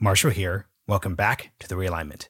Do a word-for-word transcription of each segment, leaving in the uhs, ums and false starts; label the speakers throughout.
Speaker 1: Marshall here. Welcome back to The Realignment.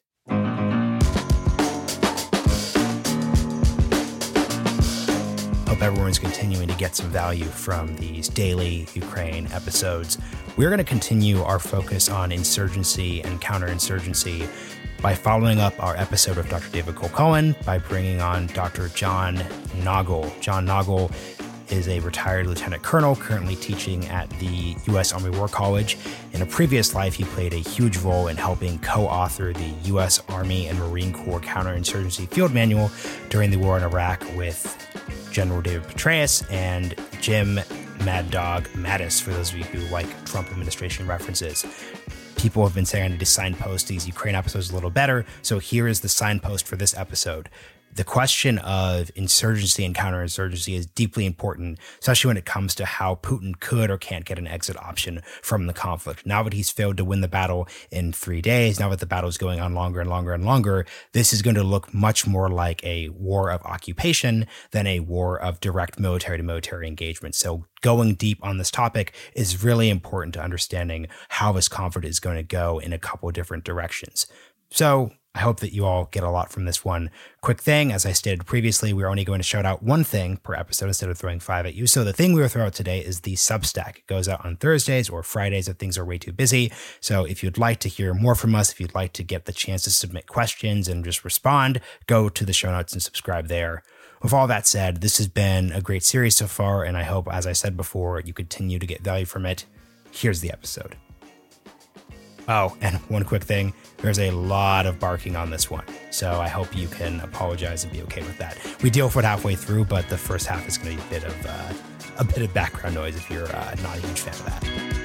Speaker 1: Hope everyone's continuing to get some value from these daily Ukraine episodes. We're going to continue our focus on insurgency and counterinsurgency by following up our episode of Doctor David Kilcullen by bringing on Doctor John Nagl. John Nagl is a retired lieutenant colonel currently teaching at the U S Army War College. In a previous life, he played a huge role in helping co-author the U S Army and Marine Corps Counterinsurgency Field Manual during the war in Iraq with General David Petraeus and Jim Mad Dog Mattis, for those of you who like Trump administration references. People have been saying I need to signpost these Ukraine episodes a little better, so here is the signpost for this episode. The question of insurgency and counterinsurgency is deeply important, especially when it comes to how Putin could or can't get an exit option from the conflict. Now that he's failed to win the battle in three days, now that the battle is going on longer and longer and longer, this is going to look much more like a war of occupation than a war of direct military-to-military engagement. So going deep on this topic is really important to understanding how this conflict is going to go in a couple of different directions. So I hope that you all get a lot from this one. Quick thing, as I stated previously, we're only going to shout out one thing per episode instead of throwing five at you. So the thing we will throw out today is the Substack. It goes out on Thursdays or Fridays if things are way too busy. So if you'd like to hear more from us, if you'd like to get the chance to submit questions and just respond, go to the show notes and subscribe there. With all that said, this has been a great series so far, and I hope, as I said before, you continue to get value from it. Here's the episode. Oh, and one quick thing, there's a lot of barking on this one, so I hope you can apologize and be okay with that. We deal with it halfway through, but the first half is going to be a bit of uh, a bit of background noise if you're uh, not a huge fan of that.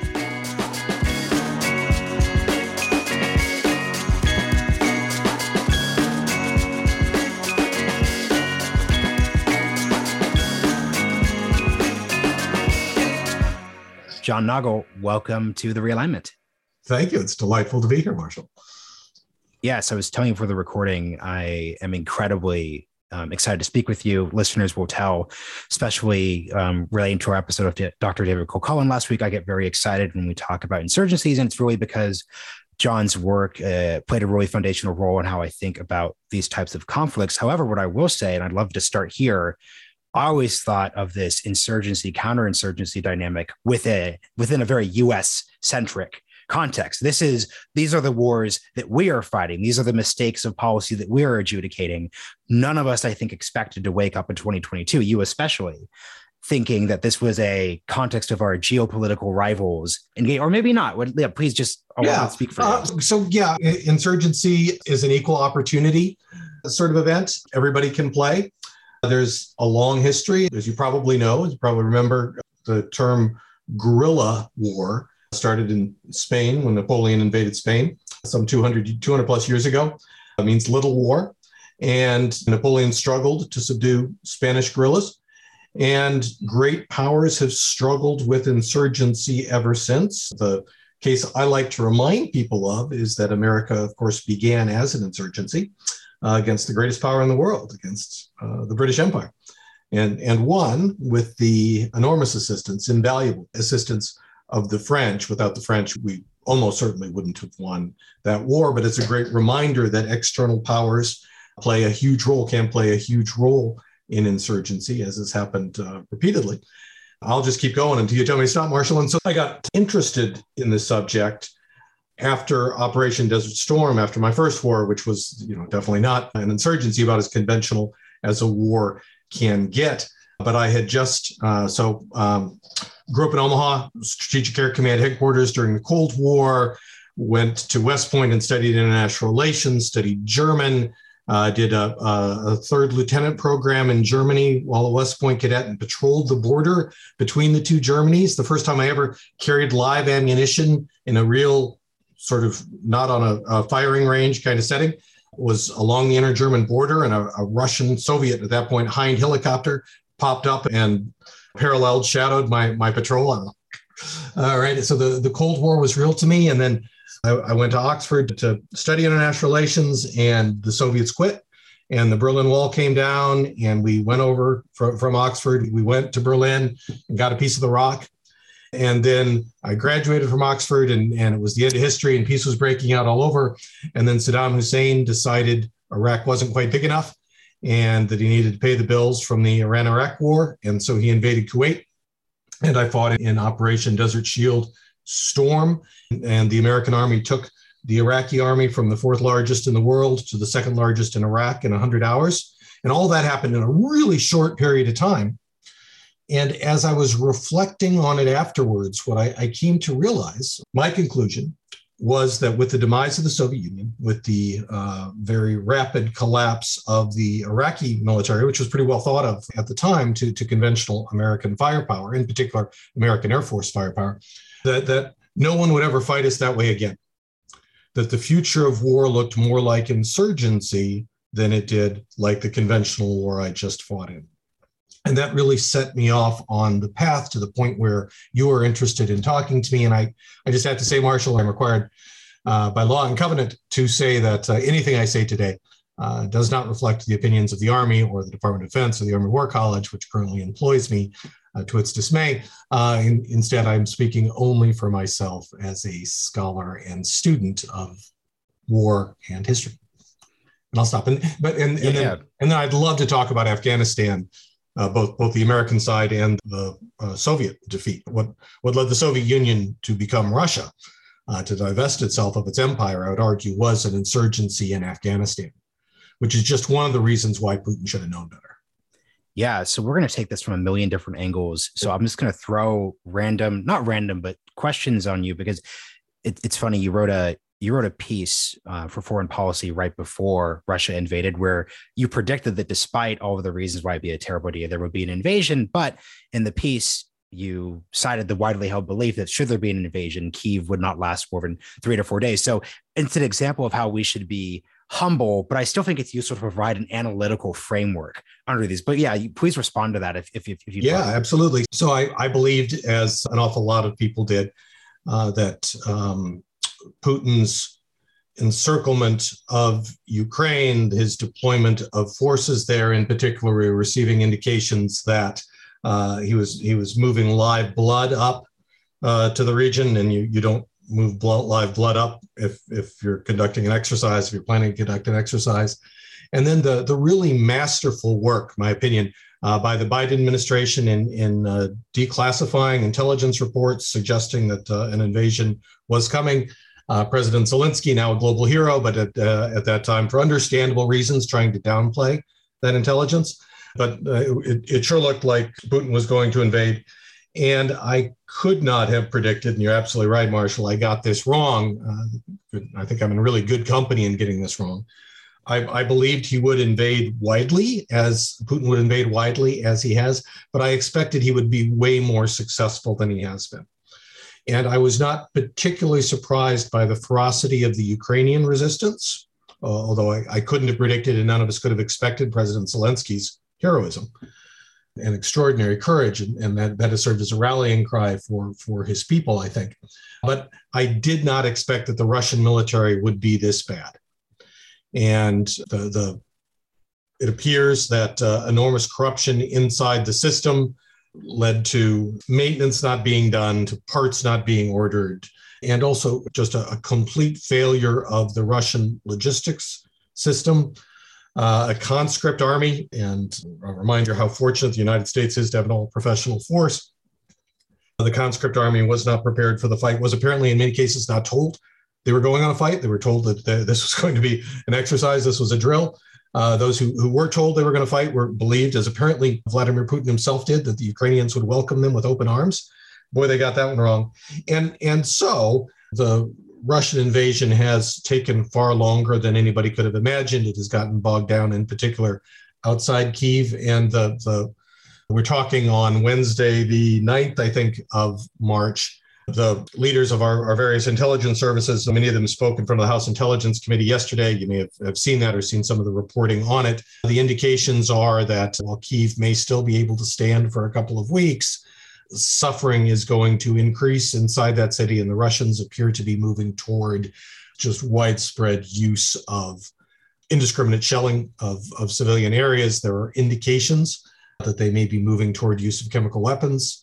Speaker 1: John Nagl, welcome to The Realignment.
Speaker 2: Thank you. It's delightful to be here, Marshall.
Speaker 1: Yes, I was telling you before the recording, I am incredibly um, excited to speak with you. Listeners will tell, especially um, relating to our episode of Doctor David Kilcullen last week, I get very excited when we talk about insurgencies, and it's really because John's work uh, played a really foundational role in how I think about these types of conflicts. However, what I will say, and I'd love to start here, I always thought of this insurgency, counterinsurgency dynamic within, within a very U S-centric context. This is, these are the wars that we are fighting. These are the mistakes of policy that we are adjudicating. None of us, I think, expected to wake up in twenty twenty-two, you especially, thinking that this was a context of our geopolitical rivals, and or maybe not. Yeah, please just I'll
Speaker 2: yeah.
Speaker 1: speak for
Speaker 2: uh, you. So yeah, insurgency is an equal opportunity sort of event. Everybody can play. There's a long history, as you probably know, as you probably remember, the term guerrilla war started in Spain when Napoleon invaded Spain some two hundred, two hundred plus years ago. It means little war. And Napoleon struggled to subdue Spanish guerrillas. And great powers have struggled with insurgency ever since. The case I like to remind people of is that America, of course, began as an insurgency uh, against the greatest power in the world, against uh, the British Empire, and, and won with the enormous assistance, invaluable assistance of the French. Without the French, we almost certainly wouldn't have won that war. But it's a great reminder that external powers play a huge role, can play a huge role in insurgency, as has happened uh, repeatedly. I'll just keep going until you tell me to stop, Marshall. And so I got interested in the subject after Operation Desert Storm, after my first war, which was, you know, definitely not an insurgency, about as conventional as a war can get. But I had just, uh, so um, grew up in Omaha, Strategic Air Command headquarters during the Cold War, went to West Point and studied international relations, studied German, uh, did a, a, a third lieutenant program in Germany while a West Point cadet, and patrolled the border between the two Germanys. The first time I ever carried live ammunition in a real sort of not on a, a firing range kind of setting was along the inter-German border, and a, a Russian, Soviet at that point, Hind helicopter popped up and paralleled, shadowed my my patrol. All right, so the, the Cold War was real to me. And then I, I went to Oxford to study international relations, and the Soviets quit, and the Berlin Wall came down, and we went over from, from Oxford. We went to Berlin and got a piece of the rock. And then I graduated from Oxford, and, and it was the end of history, and peace was breaking out all over. And then Saddam Hussein decided Iraq wasn't quite big enough and that he needed to pay the bills from the Iran-Iraq war. And so he invaded Kuwait. And I fought in Operation Desert Shield Storm. And the American army took the Iraqi army from the fourth largest in the world to the second largest in Iraq in one hundred hours. And all that happened in a really short period of time. And as I was reflecting on it afterwards, what I, I came to realize, my conclusion was that with the demise of the Soviet Union, with the uh, very rapid collapse of the Iraqi military, which was pretty well thought of at the time to, to conventional American firepower, in particular American Air Force firepower, that, that no one would ever fight us that way again. That the future of war looked more like insurgency than it did like the conventional war I just fought in. And that really set me off on the path to the point where you were interested in talking to me. And I, I just have to say, Marshall, I'm required uh, by law and covenant to say that uh, anything I say today uh, does not reflect the opinions of the Army or the Department of Defense or the Army War College, which currently employs me uh, to its dismay. Uh, in, instead, I'm speaking only for myself as a scholar and student of war and history. And I'll stop. And, but, and, and,
Speaker 1: yeah.
Speaker 2: then, and then I'd love to talk about Afghanistan. Uh, both both the American side and the uh, Soviet defeat. What what led the Soviet Union to become Russia, uh, to divest itself of its empire, I would argue, was an insurgency in Afghanistan, which is just one of the reasons why Putin should have known better.
Speaker 1: Yeah, so we're going to take this from a million different angles. So I'm just going to throw random, not random, but questions on you because it, it's funny. You wrote a You wrote a piece uh, for Foreign Policy right before Russia invaded, where you predicted that despite all of the reasons why it'd be a terrible idea, there would be an invasion. But in the piece, you cited the widely held belief that should there be an invasion, Kyiv would not last more than three to four days. So it's an example of how we should be humble, but I still think it's useful to provide an analytical framework under these. But yeah, you, please respond to that if, if, if you
Speaker 2: Yeah, absolutely. So I, I believed, as an awful lot of people did, uh, that um, Putin's encirclement of Ukraine, his deployment of forces there, in particular, we were receiving indications that uh, he was he was moving live blood up uh, to the region, and you you don't move blood, live blood up if if you're conducting an exercise, if you're planning to conduct an exercise. And then the the really masterful work, my opinion, uh, by the Biden administration in in uh, declassifying intelligence reports suggesting that uh, an invasion was coming. Uh, President Zelensky, now a global hero, but at, uh, at that time, for understandable reasons, trying to downplay that intelligence. But uh, it, it sure looked like Putin was going to invade. And I could not have predicted, and you're absolutely right, Marshall, I got this wrong. Uh, I think I'm in really good company in getting this wrong. I, I believed he would invade widely, as Putin would invade widely as he has, but I expected he would be way more successful than he has been. And I was not particularly surprised by the ferocity of the Ukrainian resistance, uh, although I, I couldn't have predicted and none of us could have expected President Zelensky's heroism and extraordinary courage. And, and that, that has served as a rallying cry for, for his people, I think. But I did not expect that the Russian military would be this bad. And the, the it appears that uh, enormous corruption inside the system led to maintenance not being done, to parts not being ordered, and also just a, a complete failure of the Russian logistics system, uh, a conscript army, and a reminder how fortunate the United States is to have an all-professional force. The conscript army was not prepared for the fight, was apparently in many cases not told they were going on a fight. They were told that this was going to be an exercise, this was a drill. Uh, those who, who were told they were going to fight were believed, as apparently Vladimir Putin himself did, that the Ukrainians would welcome them with open arms. Boy, they got that one wrong. And, and so the Russian invasion has taken far longer than anybody could have imagined. It has gotten bogged down, in particular, outside Kyiv. And the, the we're talking on Wednesday, the ninth, I think, of March. The leaders of our, our various intelligence services, many of them spoke in front of the House Intelligence Committee yesterday. You may have, have seen that or seen some of the reporting on it. The indications are that while Kyiv may still be able to stand for a couple of weeks, suffering is going to increase inside that city, and the Russians appear to be moving toward just widespread use of indiscriminate shelling of, of civilian areas. There are indications that they may be moving toward use of chemical weapons.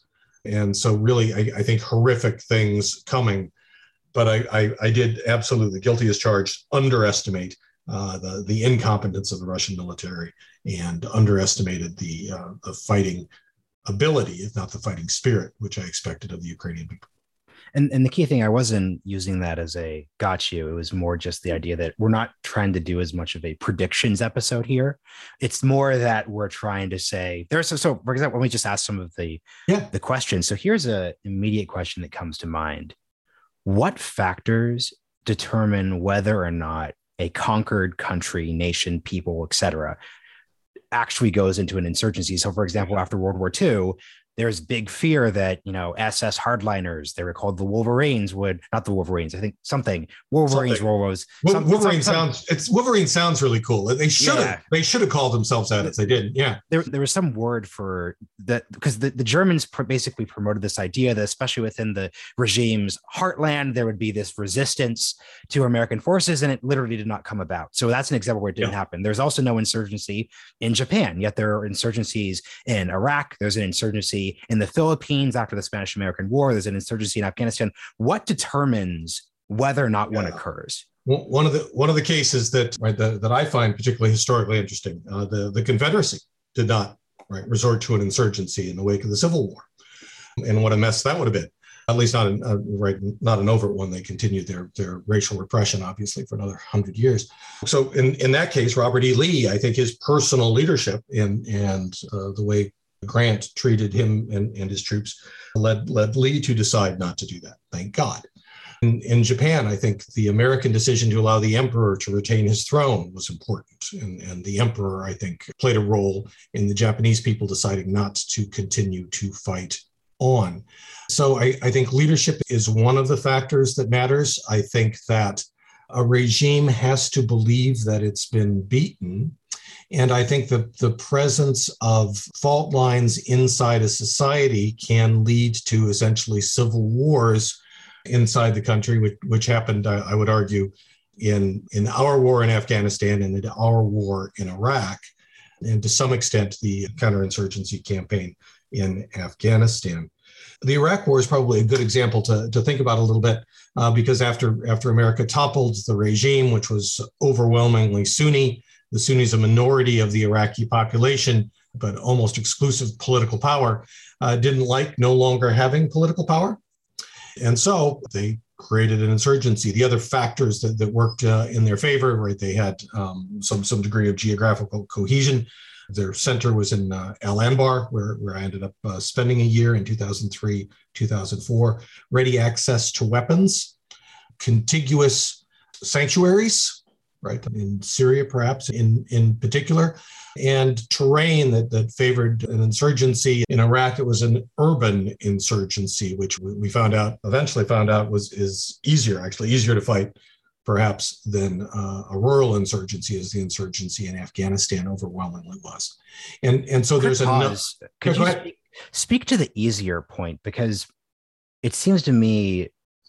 Speaker 2: And so really, I, I think horrific things coming. But I, I, I did absolutely, guilty as charged, underestimate uh, the, the incompetence of the Russian military and underestimated the, uh, the fighting ability, if not the fighting spirit, which I expected of the Ukrainian people.
Speaker 1: And, and the key thing, I wasn't using that as a got you. It was more just the idea that we're not trying to do as much of a predictions episode here. It's more that we're trying to say there's so, so for example, let me just ask some of the,
Speaker 2: yeah.
Speaker 1: the questions. So here's an immediate question that comes to mind. What factors determine whether or not a conquered country, nation, people, et cetera, actually goes into an insurgency? So, for example, after World War Two, there's big fear that, you know, S S hardliners, they were called the Wolverines, would not the Wolverines, I think something Wolverines,
Speaker 2: something.
Speaker 1: Wolverines.
Speaker 2: Some, Wolverine some, sounds it's Wolverine sounds really cool. They should have yeah. they should have called themselves that if they didn't. Yeah,
Speaker 1: there there was some word for that because the, the Germans pr- basically promoted this idea that especially within the regime's heartland, there would be this resistance to American forces, and it literally did not come about. So that's an example where it didn't yeah. happen. There's also no insurgency in Japan, yet there are insurgencies in Iraq. There's an insurgency in the Philippines after the Spanish-American War. There's an insurgency in Afghanistan. What determines whether or not yeah. one occurs?
Speaker 2: Well, one of the one of the cases that right that, that I find particularly historically interesting, uh, the the Confederacy did not right resort to an insurgency in the wake of the Civil War, and what a mess that would have been. At least not an uh, right not an overt one. They continued their their racial repression, obviously, for another hundred years. So in in that case, Robert E. Lee, I think his personal leadership in and uh, the way Grant treated him and, and his troops led led Lee to decide not to do that. Thank God. In, in Japan, I think the American decision to allow the emperor to retain his throne was important. And, and the emperor, I think, played a role in the Japanese people deciding not to continue to fight on. So I, I think leadership is one of the factors that matters. I think that a regime has to believe that it's been beaten. And I think that the presence of fault lines inside a society can lead to essentially civil wars inside the country, which, which happened, I, I would argue, in, in our war in Afghanistan and in our war in Iraq, and to some extent, the counterinsurgency campaign in Afghanistan. The Iraq War is probably a good example to, to think about a little bit, uh, because after, after America toppled the regime, which was overwhelmingly Sunni, the Sunnis, a minority of the Iraqi population, but almost exclusive political power, uh, didn't like no longer having political power. And so they created an insurgency. The other factors that, that worked uh, in their favor, right, they had um, some, some degree of geographical cohesion. Their center was in uh, Al Anbar, where, where I ended up uh, spending a year in two thousand three, two thousand four. Ready access to weapons, contiguous sanctuaries, right, in Syria, perhaps in, in particular, and terrain that, that favored an insurgency. In Iraq, it was an urban insurgency, which we found out, eventually found out was is easier, actually easier to fight, perhaps, than uh, a rural insurgency, as the insurgency in Afghanistan overwhelmingly was. And, and so there's another...
Speaker 1: Could you speak, speak to the easier point? Because it seems to me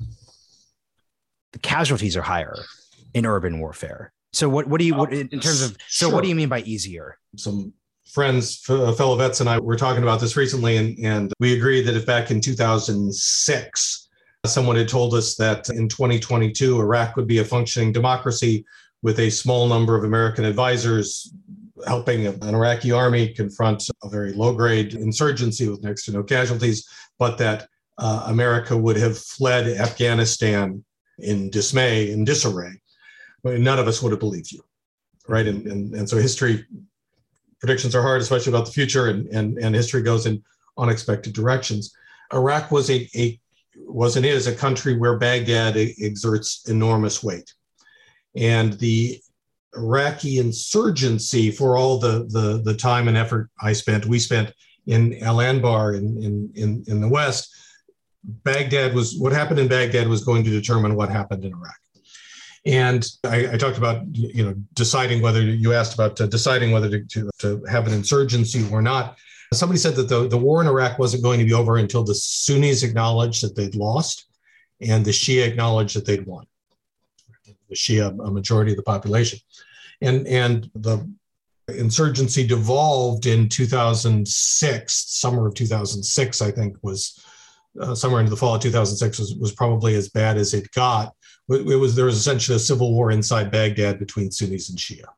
Speaker 1: the casualties are higher in urban warfare. So what, what do you, what, in terms of, so sure. What do you mean by easier?
Speaker 2: Some friends, fellow vets and I were talking about this recently, and, and we agreed that if back in two thousand six, someone had told us that in twenty twenty-two, Iraq would be a functioning democracy with a small number of American advisors helping an Iraqi army confront a very low-grade insurgency with next to no casualties, but that uh, America would have fled Afghanistan in dismay and disarray. None of us would have believed you, right? And, and, and so history predictions are hard, especially about the future, and, and, and history goes in unexpected directions. Iraq was a, a was and is a country where Baghdad exerts enormous weight. And the Iraqi insurgency, for all the, the, the time and effort I spent, we spent in Al Anbar in, in, in, in the West, Baghdad was, what happened in Baghdad was going to determine what happened in Iraq. And I, I talked about, you know, deciding whether, you asked about uh, deciding whether to, to, to have an insurgency or not. Somebody said that the, the war in Iraq wasn't going to be over until the Sunnis acknowledged that they'd lost and the Shia acknowledged that they'd won. The Shia, a majority of the population. And, and the Insurgency devolved in two thousand six, summer of two thousand six, I think, was uh, somewhere into the fall of two thousand six was, was probably as bad as it got. It was, there was essentially a civil war inside Baghdad between Sunnis and Shia.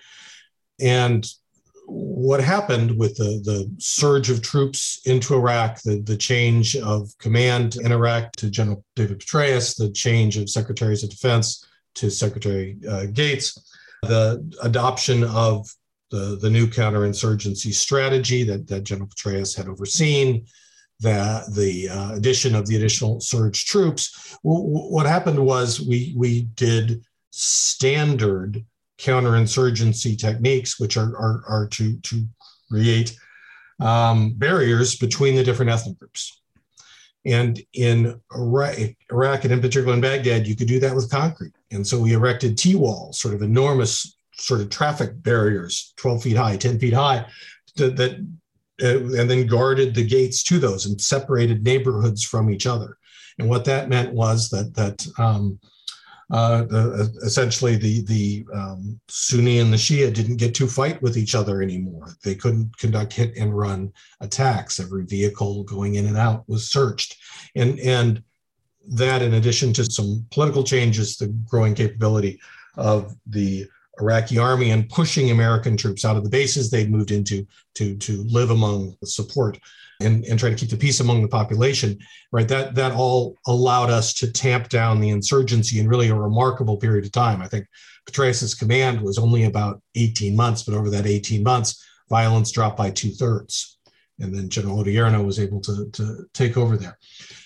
Speaker 2: And what happened with the, the surge of troops into Iraq, the, the change of command in Iraq to General David Petraeus, the change of secretaries of defense to Secretary uh, Gates, the adoption of the, the new counterinsurgency strategy that, that General Petraeus had overseen, the, the uh, addition of the additional surge troops. W- what happened was we, we did standard counterinsurgency techniques, which are, are, are to, to create um, barriers between the different ethnic groups. And in Iraq, Iraq, and in particular in Baghdad, you could do that with concrete. And so we erected T-walls, sort of enormous sort of traffic barriers, twelve feet high, ten feet high, that, that uh, and then guarded the gates to those and separated neighborhoods from each other. And what that meant was that that um, uh, uh, essentially the the um, Sunni and the Shia didn't get to fight with each other anymore. They couldn't conduct hit and run attacks. Every vehicle going in and out was searched, and and that, in addition to some political changes, the growing capability of the Iraqi army and pushing American troops out of the bases they'd moved into to, to live among support and, and try to keep the peace among the population, right? That, that all allowed us to tamp down the insurgency in really a remarkable period of time. I think Petraeus's command was only about eighteen months, but over that eighteen months, violence dropped by two thirds. And then General Odierno was able to, to take over there.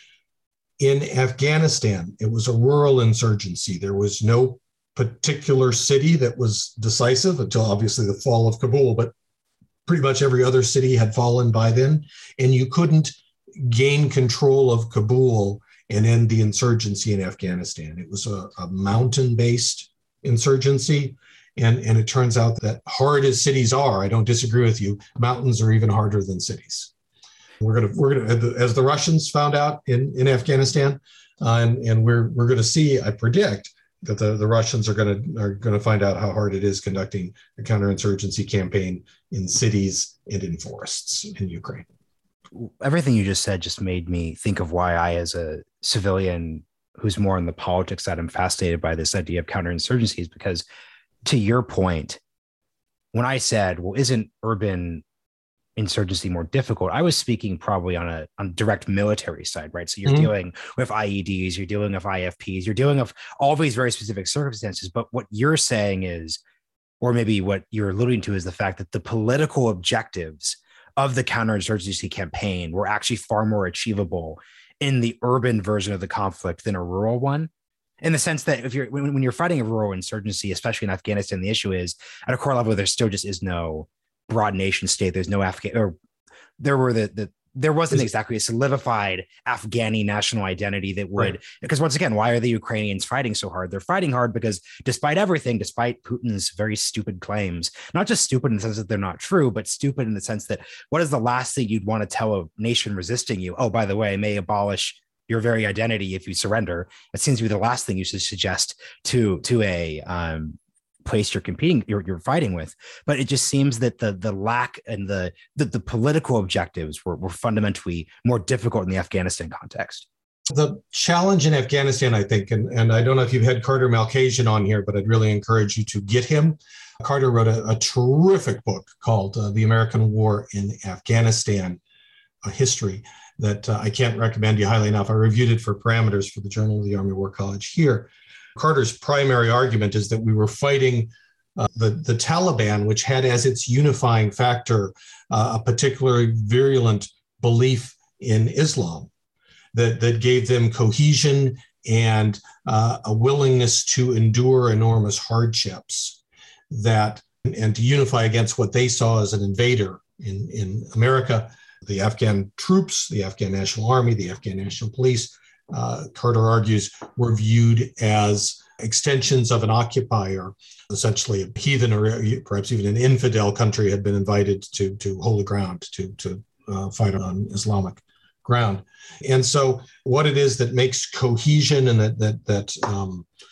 Speaker 2: In Afghanistan, it was a rural insurgency. There was no particular city that was decisive until obviously the fall of Kabul, but pretty much every other city had fallen by then. And you couldn't gain control of Kabul and end the insurgency in Afghanistan. It was a, a mountain-based insurgency. And, and it turns out that hard as cities are, I don't disagree with you, mountains are even harder than cities. We're going to, we're going to, as the Russians found out in, in Afghanistan, uh, and, and we're, we're going to see, I predict, that the, the Russians are going to are going to find out how hard it is conducting a counterinsurgency campaign in cities and in forests in Ukraine.
Speaker 1: Everything you just said just made me think of why I, as a civilian who's more in the politics side, I'm fascinated by this idea of counterinsurgencies, because to your point, when I said, well, isn't urban insurgency more difficult, I was speaking probably on a on direct military side, right? So you're mm-hmm. dealing with I E Ds, you're dealing with I F Ps, you're dealing with all these very specific circumstances. But what you're saying is, or maybe what you're alluding to, is the fact that the political objectives of the counterinsurgency campaign were actually far more achievable in the urban version of the conflict than a rural one. In the sense that if you're when, when you're fighting a rural insurgency, especially in Afghanistan, the issue is at a core level, there still just is no broad nation state. There's no Afghan, or there were the, the there wasn't exactly a solidified Afghani national identity that would, right. Because once again, why are the Ukrainians fighting so hard? They're fighting hard because despite everything, despite Putin's very stupid claims, not just stupid in the sense that they're not true, but stupid in the sense that what is the last thing you'd want to tell a nation resisting you? Oh, by the way, I may abolish your very identity if you surrender. It seems to be the last thing you should suggest to, to a, um, place you're competing, you're, you're fighting with. But it just seems that the the lack and the the, the political objectives were, were fundamentally more difficult in the Afghanistan context.
Speaker 2: The challenge in Afghanistan, I think, and, and I don't know if you've had Carter Malkasian on here, but I'd really encourage you to get him. Carter wrote a, a terrific book called uh, The American War in Afghanistan, a history that uh, I can't recommend you highly enough. I reviewed it for Parameters for the Journal of the Army War College here. Carter's primary argument is that we were fighting uh, the, the Taliban, which had as its unifying factor uh, a particularly virulent belief in Islam that, that gave them cohesion and uh, a willingness to endure enormous hardships that and to unify against what they saw as an invader in, in America. The Afghan troops, the Afghan National Army, the Afghan National Police, Uh, Carter argues, were viewed as extensions of an occupier, essentially a heathen or perhaps even an infidel country had been invited to, to holy ground, to, to uh, fight on Islamic ground. And so what it is that makes cohesion and that, that, that um,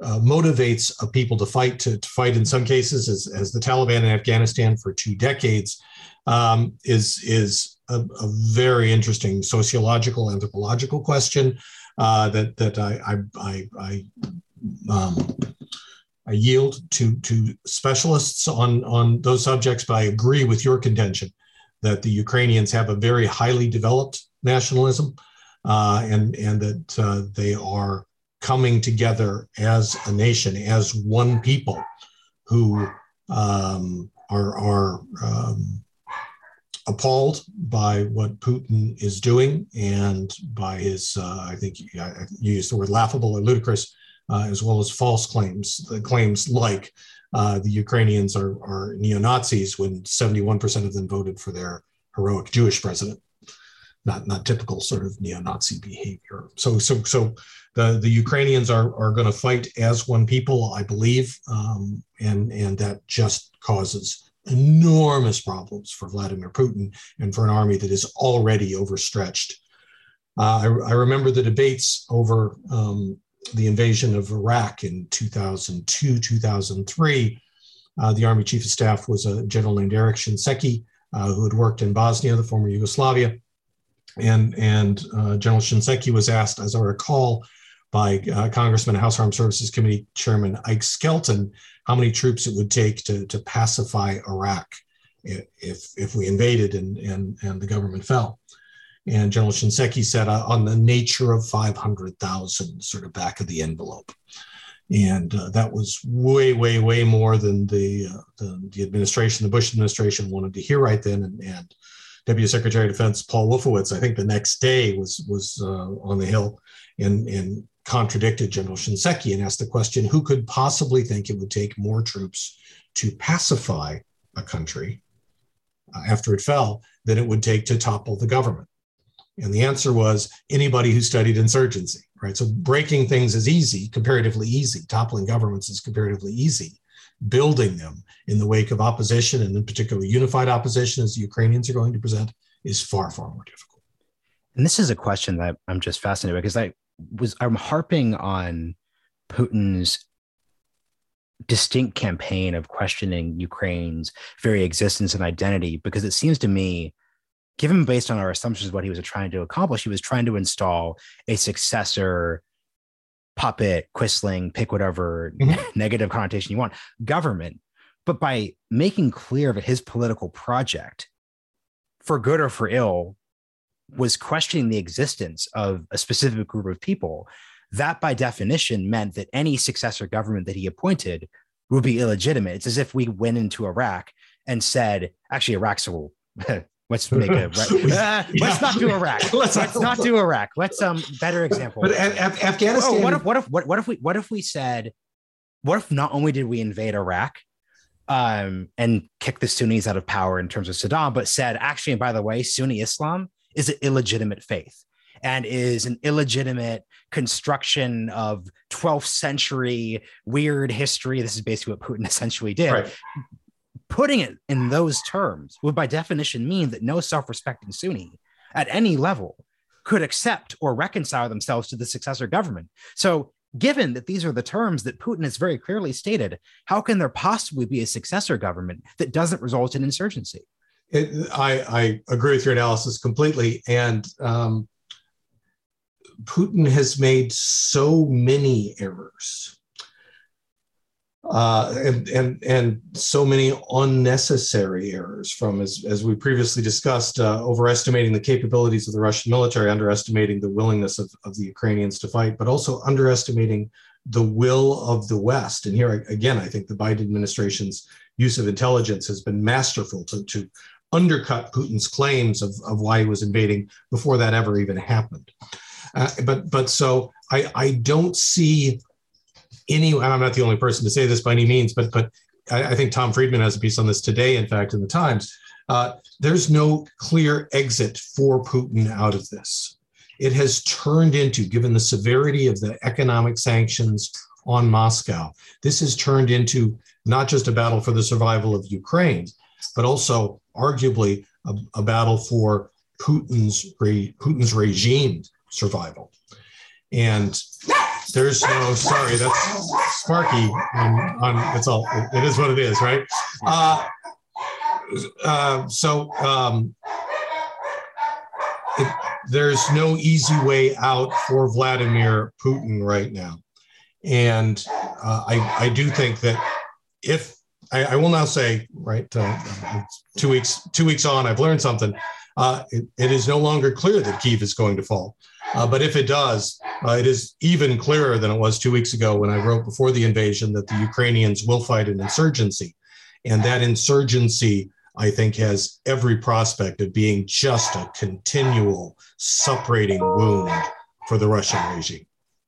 Speaker 2: uh, motivates a people to fight, to, to fight in some cases, as, as the Taliban in Afghanistan for two decades, um, is, is a, a very interesting sociological, anthropological question uh, that, that I, I, I, I, um, I yield to, to specialists on, on those subjects, but I agree with your contention that the Ukrainians have a very highly developed nationalism, uh, and, and that uh, they are coming together as a nation, as one people who um, are, are um, appalled by what Putin is doing and by his, uh, I think you, you used the word laughable or ludicrous, uh, as well as false claims, the claims like uh, the Ukrainians are, are neo-Nazis when seventy-one percent of them voted for their heroic Jewish president. Not, not typical sort of neo-Nazi behavior. So, so, so the, the Ukrainians are, are going to fight as one people, I believe, um, and, and that just causes enormous problems for Vladimir Putin and for an army that is already overstretched. Uh, I, I remember the debates over um, the invasion of Iraq in two thousand two, two thousand three. Uh, the Army Chief of Staff was a general named Erich Shinseki, uh, who had worked in Bosnia, the former Yugoslavia. And, and uh, General Shinseki was asked, as I recall, by uh, Congressman and House Armed Services Committee Chairman Ike Skelton, how many troops it would take to, to pacify Iraq if, if we invaded and, and, and the government fell. And General Shinseki said uh, on the nature of five hundred thousand, sort of back of the envelope. And uh, that was way, way, way more than the, uh, the, the administration, the Bush administration wanted to hear right then. And, and Deputy Secretary of Defense Paul Wolfowitz, I think the next day was, was uh, on the Hill and, and contradicted General Shinseki and asked the question, who could possibly think it would take more troops to pacify a country uh, after it fell than it would take to topple the government? And the answer was anybody who studied insurgency, right? So breaking things is easy, comparatively easy. Toppling governments is comparatively easy. Building them in the wake of opposition, and in particular unified opposition, as the Ukrainians are going to present, is far, far more difficult.
Speaker 1: And this is a question that I'm just fascinated by, because I was I'm harping on Putin's distinct campaign of questioning Ukraine's very existence and identity, because it seems to me, given based on our assumptions what he was trying to accomplish, he was trying to install a successor puppet, quisling, pick whatever mm-hmm. negative connotation you want, government. But by making clear that his political project, for good or for ill, was questioning the existence of a specific group of people, that by definition meant that any successor government that he appointed would be illegitimate. It's as if we went into Iraq and said, actually, Iraq's a Let's make a. Uh, let's not do Iraq. Let's, let's not do Iraq. Let's um better example.
Speaker 2: But Af- Afghanistan.
Speaker 1: Oh, what if what if what, what if we what if we said, what if not only did we invade Iraq, um, and kick the Sunnis out of power in terms of Saddam, but said actually, and by the way, Sunni Islam is an illegitimate faith and is an illegitimate construction of twelfth century weird history. This is basically what Putin essentially did. Right. Putting it in those terms would by definition mean that no self-respecting Sunni at any level could accept or reconcile themselves to the successor government. So given that these are the terms that Putin has very clearly stated, how can there possibly be a successor government that doesn't result in insurgency?
Speaker 2: It, I, I agree with your analysis completely. And um, Putin has made so many errors. Uh, and, and and so many unnecessary errors, from, as, as we previously discussed, uh, overestimating the capabilities of the Russian military, underestimating the willingness of, of the Ukrainians to fight, but also underestimating the will of the West. And here, again, I think the Biden administration's use of intelligence has been masterful to, to undercut Putin's claims of, of why he was invading before that ever even happened. Uh, but, but so I, I don't see any, and I'm not the only person to say this by any means, but but I, I think Tom Friedman has a piece on this today, in fact, in the Times. Uh, there's no clear exit for Putin out of this. It has turned into, given the severity of the economic sanctions on Moscow, this has turned into not just a battle for the survival of Ukraine, but also arguably a, a battle for Putin's re, Putin's regime survival. And There's no, sorry, that's Sparky on, on it's all, it, it is what it is, right? Uh, uh, so um, it, there's no easy way out for Vladimir Putin right now. And uh, I, I do think that if, I, I will now say, right, uh, two weeks, two weeks on, I've learned something. Uh, it, it is no longer clear that Kyiv is going to fall. Uh, but if it does, uh, it is even clearer than it was two weeks ago when I wrote before the invasion that the Ukrainians will fight an insurgency. And that insurgency, I think, has every prospect of being just a continual suppurating wound for the Russian regime.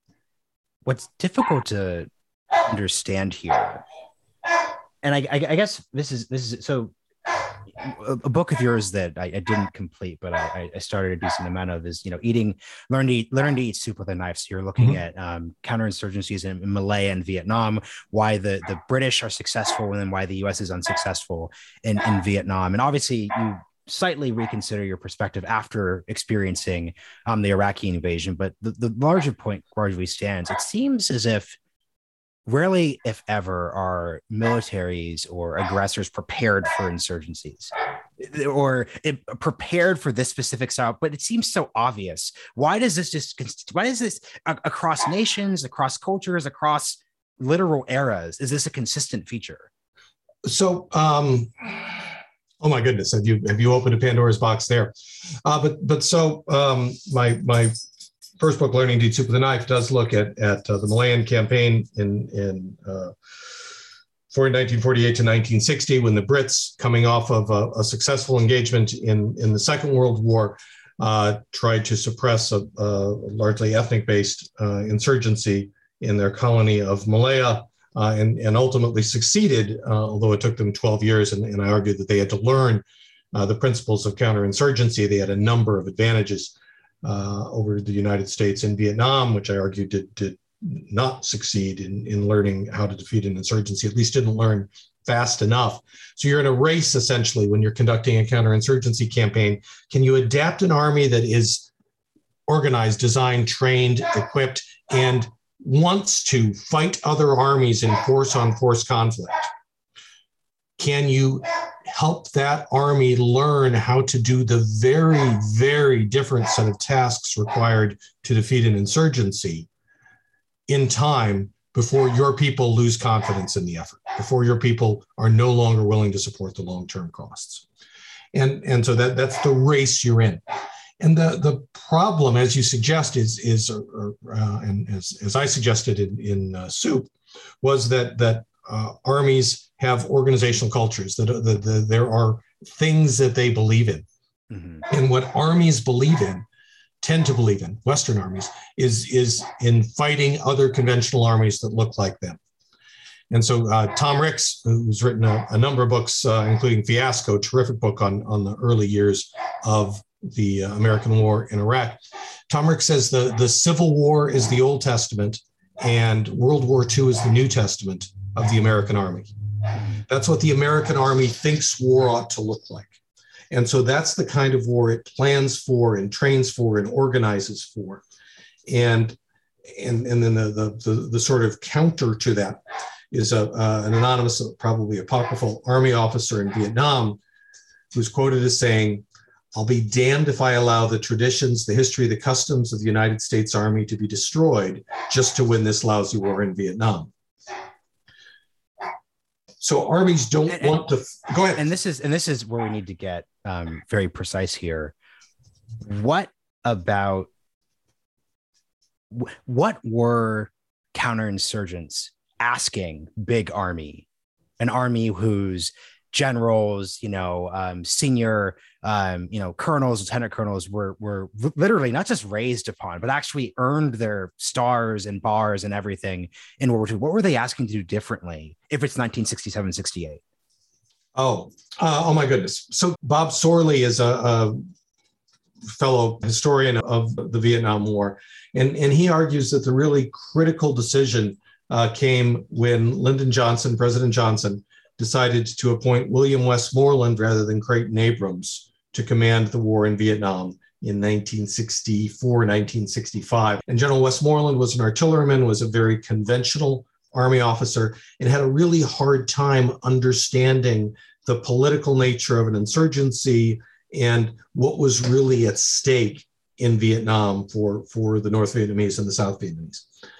Speaker 1: What's difficult to understand here, and I, I, I guess this is this is so a, a book of yours that I, I didn't complete, but I, I started a decent amount of is, you know, eating, learn to eat, learn to eat soup with a knife. So you're looking mm-hmm. at um, counterinsurgencies in, in Malaya and Vietnam, why the, the British are successful and then why the U S is unsuccessful in, in Vietnam. And obviously you slightly reconsider your perspective after experiencing um, the Iraqi invasion. But the, the larger point largely stands. It seems as if rarely, if ever, are militaries or aggressors prepared for insurgencies or it, prepared for this specific style, but it seems so obvious. Why does this just, why is this uh, across nations, across cultures, across literal eras? Is this a consistent feature?
Speaker 2: So, um, oh my goodness, have you have you opened a Pandora's box there? Uh, but but so um, my my first book, Learning to Eat Soup with a Knife, does look at at uh, the Malayan campaign in in uh, nineteen forty-eight to nineteen sixty, when the Brits, coming off of a, a successful engagement in in the Second World War, uh, tried to suppress a, a largely ethnic-based uh, insurgency in their colony of Malaya. Uh, and, and ultimately succeeded, uh, although it took them twelve years. And, and I argued that they had to learn uh, the principles of counterinsurgency. They had a number of advantages uh, over the United States in Vietnam, which I argued did, did not succeed in, in learning how to defeat an insurgency, at least didn't learn fast enough. So you're in a race, essentially, when you're conducting a counterinsurgency campaign. Can you adapt an army that is organized, designed, trained, equipped, and wants to fight other armies in force-on-force conflict? Can you help that army learn how to do the very, very different set of tasks required to defeat an insurgency in time before your people lose confidence in the effort, before your people are no longer willing to support the long-term costs? And, and so that, that's the race you're in. And the, the problem, as you suggest, is, is uh, uh, and as, as I suggested in, in uh, Soup, was that, that uh, armies have organizational cultures, that the, the, there are things that they believe in. Mm-hmm. And what armies believe in, tend to believe in, Western armies, is, is in fighting other conventional armies that look like them. And so uh, Tom Ricks, who's written a, a number of books, uh, including Fiasco, terrific book on, on the early years of the uh, American war in Iraq. Tom Ricks says the, the Civil War is the Old Testament and World War Two is the New Testament of the American Army. That's what the American Army thinks war ought to look like. And so that's the kind of war it plans for and trains for and organizes for. And, and, and then the, the, the, the sort of counter to that is a, uh, an anonymous, probably apocryphal army officer in Vietnam who's quoted as saying, "I'll be damned if I allow the traditions, the history, the customs of the United States Army to be destroyed just to win this lousy war in Vietnam." So armies don't and, want to go ahead.
Speaker 1: And this is and this is where we need to get um, very precise here. What about what were counterinsurgents asking Big Army, an army whose generals, you know, um, senior, um, you know, colonels, lieutenant colonels were were literally not just raised upon, but actually earned their stars and bars and everything in World War Two. What were they asking to do differently if it's nineteen sixty-seven, sixty-eight?
Speaker 2: Oh, uh, oh my goodness. So Bob Sorley is a, a fellow historian of the Vietnam War, and, and he argues that the really critical decision uh, came when Lyndon Johnson, President Johnson, decided to appoint William Westmoreland rather than Creighton Abrams to command the war in Vietnam in nineteen sixty-four, nineteen sixty-five. And General Westmoreland was an artilleryman, was a very conventional Army officer, and had a really hard time understanding the political nature of an insurgency and what was really at stake in Vietnam for, for the North Vietnamese and the South Vietnamese.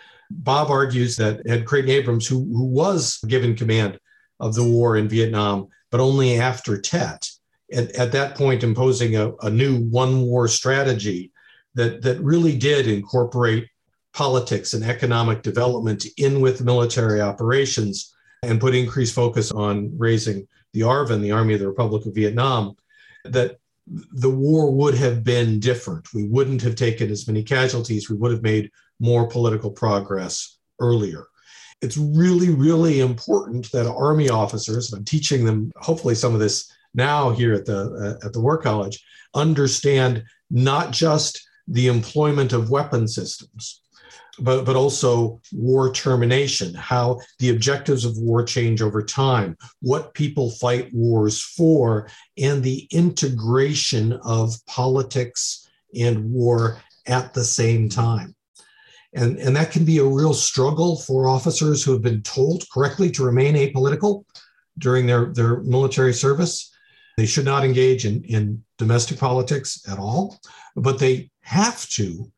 Speaker 2: Bob argues that Ed Creighton Abrams, who, who was given command of the war in Vietnam, but only after Tet, at, at that point imposing a, a new one-war strategy that, that really did incorporate politics and economic development in with military operations and put increased focus on raising the A R V N, the Army of the Republic of Vietnam, that the war would have been different. We wouldn't have taken as many casualties. We would have made more political progress earlier. It's really, really important that Army officers, and I'm teaching them hopefully some of this now here at the, uh, at the War College, understand not just the employment of weapon systems, but, but also war termination, how the objectives of war change over time, what people fight wars for, and the integration of politics and war at the same time. And, and that can be a real struggle for officers who have been told correctly to remain apolitical during their, their military service. They should not engage in, in domestic politics at all, but they have to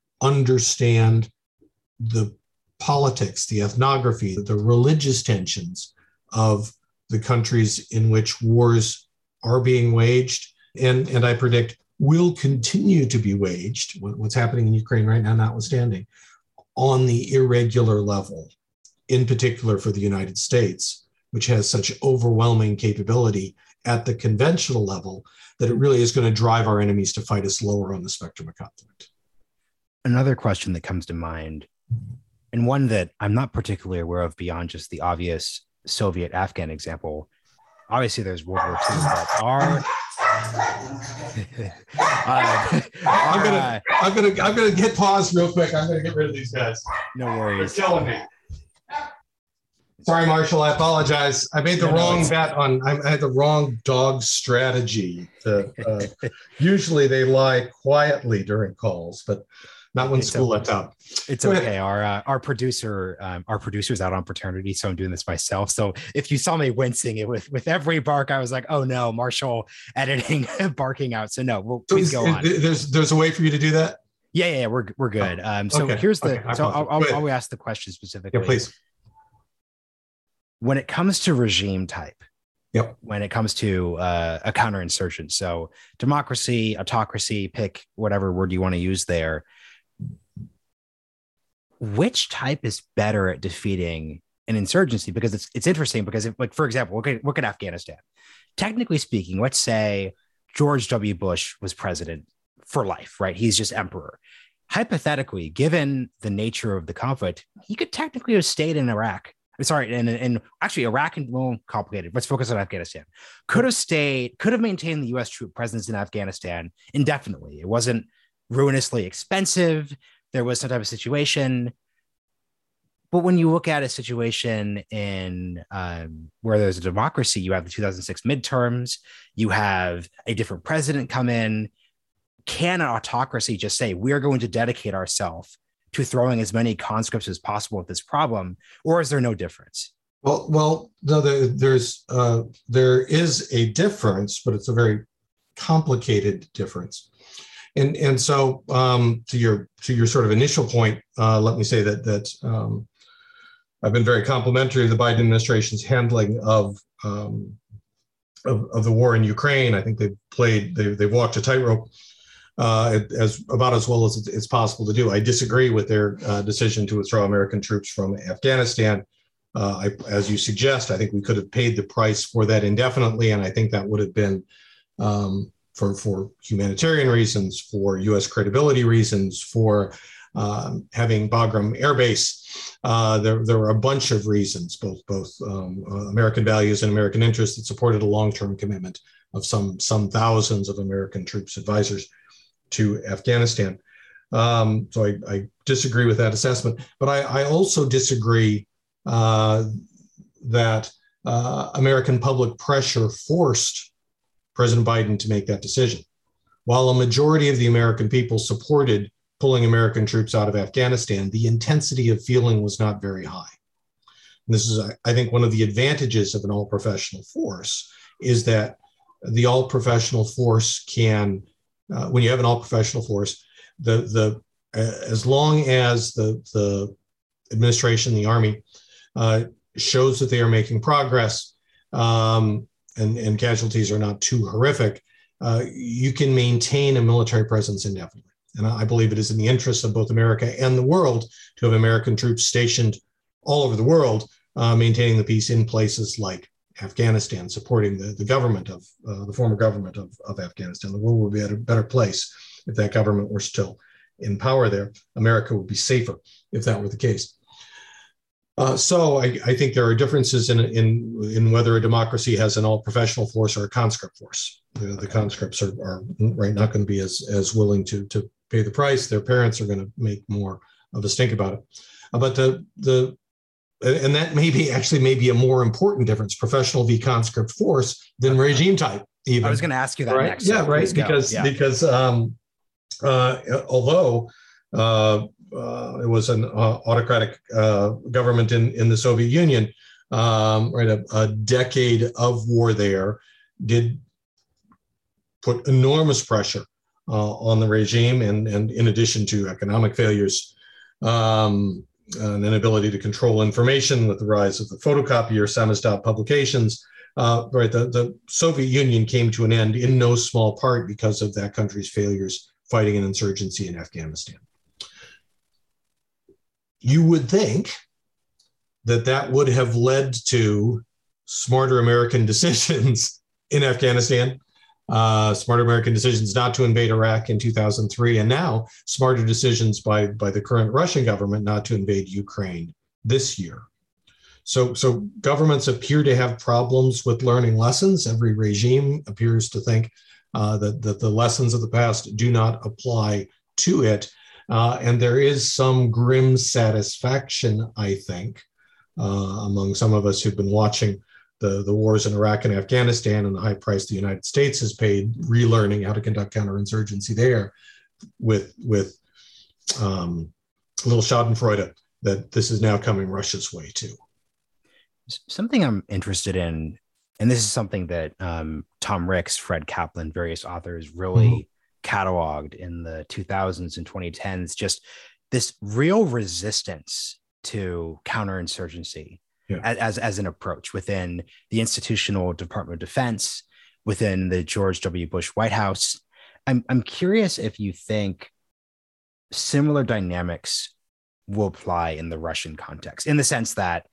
Speaker 2: understand the politics, the ethnography, the religious tensions of the countries in which wars are being waged, and, and I predict will continue to be waged, what's happening in Ukraine right now notwithstanding, on the irregular level, in particular for the United States, which has such overwhelming capability at the conventional level that it really is going to drive our enemies to fight us lower on the spectrum of conflict.
Speaker 1: Another question that comes to mind, and one that I'm not particularly aware of beyond just the obvious Soviet-Afghan example. Obviously, there's World War Two, but are
Speaker 2: uh, I'm gonna, uh, I'm gonna, I'm gonna get paused real quick. I'm gonna get rid of these guys.
Speaker 1: No worries.
Speaker 2: They're killing me. Sorry, Marshall. I apologize. I made the no, wrong no, bet on. I had the wrong dog strategy. To, uh, usually, they lie quietly during calls, but not when school lets out.
Speaker 1: It's okay. Our uh, our producer, um, our producer's out on paternity, so I'm doing this myself. So if you saw me wincing it with with every bark, I was like, "Oh no, Marshall editing, barking out." So no, we'll please go on.
Speaker 2: There's there's a way for you to do that.
Speaker 1: Yeah, yeah, we're we're good. Um, so okay. here's the. Okay. So I'll, I'll, I'll ask the question specifically.
Speaker 2: Yeah, please.
Speaker 1: When it comes to regime type,
Speaker 2: yep.
Speaker 1: When it comes to uh, a counterinsurgent, so democracy, autocracy, pick whatever word you want to use there. Which type is better at defeating an insurgency? Because it's it's interesting because, if, like, for example, look at, look at Afghanistan. Technically speaking, let's say George W. Bush was president for life, right? He's just emperor. Hypothetically, given the nature of the conflict, he could technically have stayed in Iraq. Sorry, and, and actually Iraq and well, complicated. Let's focus on Afghanistan. Could have stayed, could have maintained the U S troop presence in Afghanistan indefinitely. It wasn't ruinously expensive. There was some type of situation. But when you look at a situation in um, where there's a democracy, you have the two thousand six midterms, you have a different president come in. Can an autocracy just say, we're going to dedicate ourselves to throwing as many conscripts as possible at this problem, or is there no difference?
Speaker 2: Well, well, no, there, there's uh, there is a difference, but it's a very complicated difference. And and so um, to your to your sort of initial point, uh, let me say that that um, I've been very complimentary of the Biden administration's handling of, um, of of the war in Ukraine. I think they've played they they've walked a tightrope uh, as about as well as it's possible to do. I disagree with their uh, decision to withdraw American troops from Afghanistan. Uh, I, as you suggest, I think we could have paid the price for that indefinitely, and I think that would have been. Um, For, for humanitarian reasons, for U S credibility reasons, for um, having Bagram Air Base. Uh, there, there were a bunch of reasons, both both um, uh, American values and American interests that supported a long-term commitment of some, some thousands of American troops advisors to Afghanistan. Um, so I, I disagree with that assessment. But I, I also disagree uh, that uh, American public pressure forced President Biden to make that decision. while a majority of the American people supported pulling American troops out of Afghanistan, the intensity of feeling was not very high. And this is, I think, one of the advantages of an all-professional force is that the all-professional force can, uh, when you have an all-professional force, the the uh, as long as the the administration, the Army, uh, shows that they are making progress, um, and, and casualties are not too horrific, uh, you can maintain a military presence indefinitely. And I believe it is in the interest of both America and the world to have American troops stationed all over the world, uh, maintaining the peace in places like Afghanistan, supporting the, the government of uh, the former government of, of Afghanistan. The world would be at a better place if that government were still in power there. America would be safer if that were the case. Uh, so I, I think there are differences in, in, in whether a democracy has an all-professional force or a conscript force. The, the conscripts are, are right not going to be as, as willing to, to pay the price. Their parents are going to make more of a stink about it. Uh, but the, the and that may be actually maybe a more important difference, professional v conscript force, than regime type. Even.
Speaker 1: I was going to ask you that
Speaker 2: right?
Speaker 1: next.
Speaker 2: Yeah,
Speaker 1: so
Speaker 2: right. Because yeah. because um, uh, although uh, uh, it was an uh, autocratic uh, government in, in the Soviet Union, um, right, a, a decade of war there did put enormous pressure uh, on the regime, and and in addition to economic failures. Um, an inability to control information with the rise of the photocopier, samizdat publications, uh, right? The, the Soviet Union came to an end in no small part because of that country's failures fighting an insurgency in Afghanistan. You would think that that would have led to smarter American decisions in Afghanistan, uh, smarter American decisions not to invade Iraq in two thousand three, and now smarter decisions by, by the current Russian government not to invade Ukraine this year. So, so governments appear to have problems with learning lessons. Every regime appears to think uh, that, that the lessons of the past do not apply to it. Uh, and there is some grim satisfaction, I think, uh, among some of us who've been watching The, the wars in Iraq and Afghanistan and the high price the United States has paid relearning how to conduct counterinsurgency there with, with um, a little schadenfreude that this is now coming Russia's way too.
Speaker 1: Something I'm interested in, and this is something that um, Tom Ricks, Fred Kaplan, various authors really mm-hmm. cataloged in the two thousands and twenty tens, just this real resistance to counterinsurgency. Yeah. As, as an approach within the institutional Department of Defense, within the George W. Bush White House. I'm, I'm curious if you think similar dynamics will apply in the Russian context, in the sense that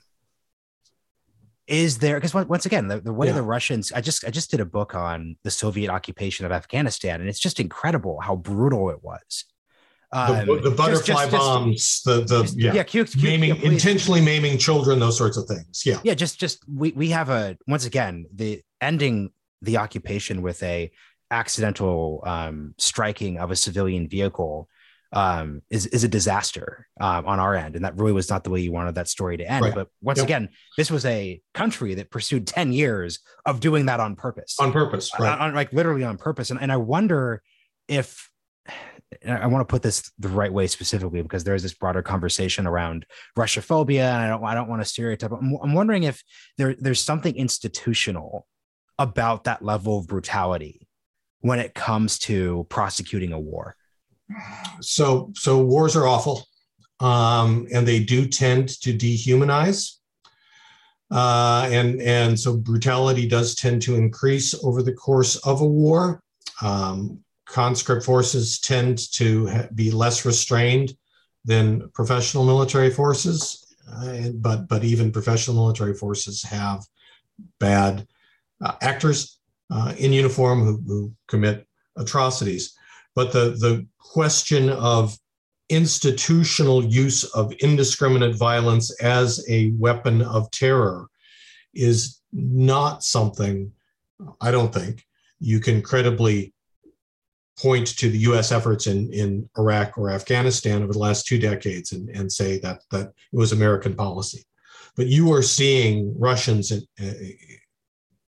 Speaker 1: is there, because once again, the, the way yeah. the Russians, I just I just did a book on the Soviet occupation of Afghanistan, and it's just incredible how brutal it was.
Speaker 2: Um, the, the butterfly just, just, bombs, just, the the just, yeah, yeah cute, cute, maiming, yeah, intentionally maiming children, those sorts of things. Yeah,
Speaker 1: yeah. Just just we we have a once again the ending the occupation with a accidental um, striking of a civilian vehicle um, is is a disaster um, on our end, and that really was not the way you wanted that story to end. Right. But once yep. again, this was a country that pursued ten years of doing that on purpose,
Speaker 2: on purpose, right?
Speaker 1: On, on, like literally on purpose, and and I wonder if. I want to put this the right way specifically because there's this broader conversation around Russophobia, and I don't I don't want to stereotype. I'm, I'm wondering if there there's something institutional about that level of brutality when it comes to prosecuting a war.
Speaker 2: So so wars are awful, um, and they do tend to dehumanize, uh, and and so brutality does tend to increase over the course of a war. Um, Conscript forces tend to ha- be less restrained than professional military forces, uh, but but even professional military forces have bad uh, actors uh, in uniform who, who commit atrocities. But the, the question of institutional use of indiscriminate violence as a weapon of terror is not something, I don't think, you can credibly point to the U S efforts in, in Iraq or Afghanistan over the last two decades and, and say that, that it was American policy. But you are seeing Russians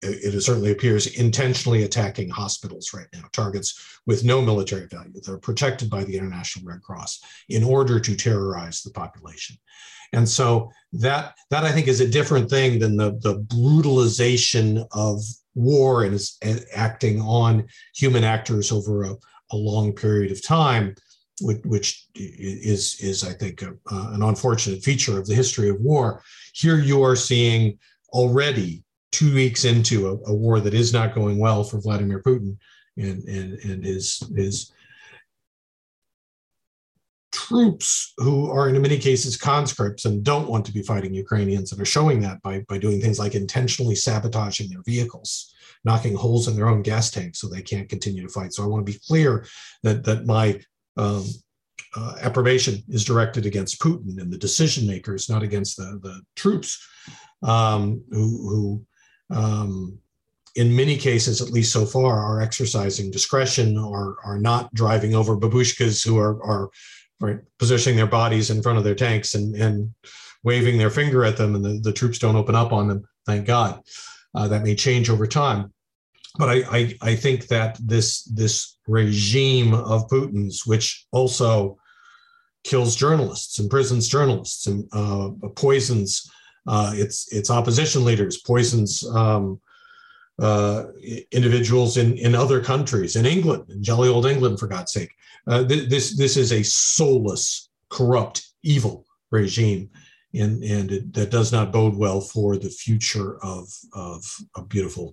Speaker 2: it certainly appears, intentionally attacking hospitals right now, targets with no military value. They're protected by the International Red Cross in order to terrorize the population. And so that, that I think is a different thing than the, the brutalization of war and is acting on human actors over a, a long period of time, which, which is, is, I think, a, uh, an unfortunate feature of the history of war. Here you are seeing already two weeks into a, a war that is not going well for Vladimir Putin and, and, and his, his troops, who are in many cases conscripts and don't want to be fighting Ukrainians, and are showing that by, by doing things like intentionally sabotaging their vehicles, knocking holes in their own gas tanks so they can't continue to fight. So I want to be clear that, that my um, uh, approbation is directed against Putin and the decision makers, not against the, the troops um, who, who Um, in many cases, at least so far, are exercising discretion, or are not driving over babushkas who are, are right, positioning their bodies in front of their tanks and, and waving their finger at them, and the, the troops don't open up on them, thank God. Uh, that may change over time. But I, I, I think that this, this regime of Putin's, which also kills journalists, imprisons journalists, and uh, poisons Uh, it's it's opposition leaders, poisons um, uh, individuals in, in other countries, in England, in jolly old England, for God's sake. Uh, th- this this is a soulless, corrupt, evil regime, and and it, that does not bode well for the future of of a beautiful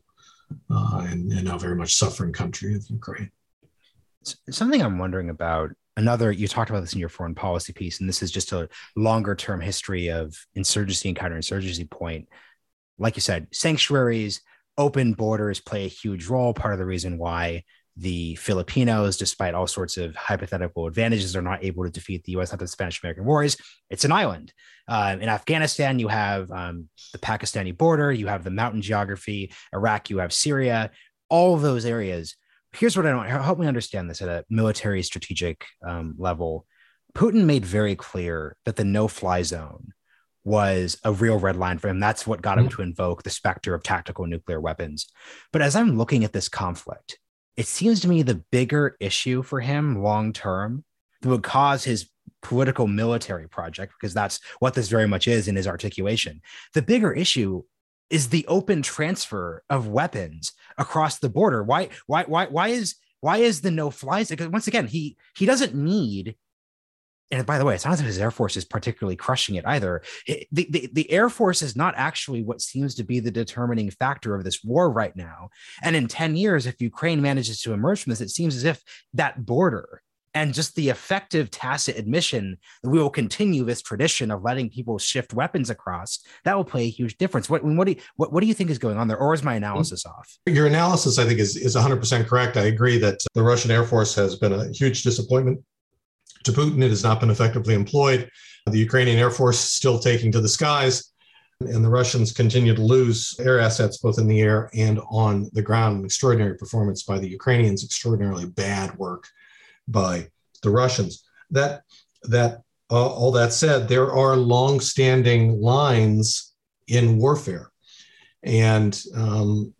Speaker 2: uh, and, and now very much suffering country of Ukraine.
Speaker 1: Something I'm wondering about. Another, you talked about this in your foreign policy piece, and this is just a longer term history of insurgency and counterinsurgency point. Like you said, sanctuaries, open borders play a huge role. Part of the reason why the Filipinos, despite all sorts of hypothetical advantages, are not able to defeat the U S after the Spanish-American War is it's an island. Uh, in Afghanistan, you have um, the Pakistani border, you have the mountain geography. Iraq, you have Syria, all of those areas. Here's what I don't help me understand this at a military strategic um, level. Putin made very clear that the no-fly zone was a real red line for him. That's what got him mm-hmm. to invoke the specter of tactical nuclear weapons. But as I'm looking at this conflict, it seems to me the bigger issue for him long-term that would cause his political military project, because that's what this very much is in his articulation. The bigger issue is the open transfer of weapons across the border. Why, why, why, why is, why is the no-fly zone? Because once again, he, he doesn't need, and by the way, it's not as if his Air Force is particularly crushing it either. It, the, the, the Air Force is not actually what seems to be the determining factor of this war right now. And in ten years, if Ukraine manages to emerge from this, it seems as if that border and just the effective tacit admission that we will continue this tradition of letting people shift weapons across, that will play a huge difference. What, what, do, you, what, what do you think is going on there? Or is my analysis off?
Speaker 2: Your analysis, I think, is, is one hundred percent correct. I agree that the Russian Air Force has been a huge disappointment to Putin. It has not been effectively employed. The Ukrainian Air Force is still taking to the skies, and the Russians continue to lose air assets both in the air and on the ground. Extraordinary performance by the Ukrainians, extraordinarily bad work by the Russians. That that uh, all that said, there are long-standing lines in warfare, and um,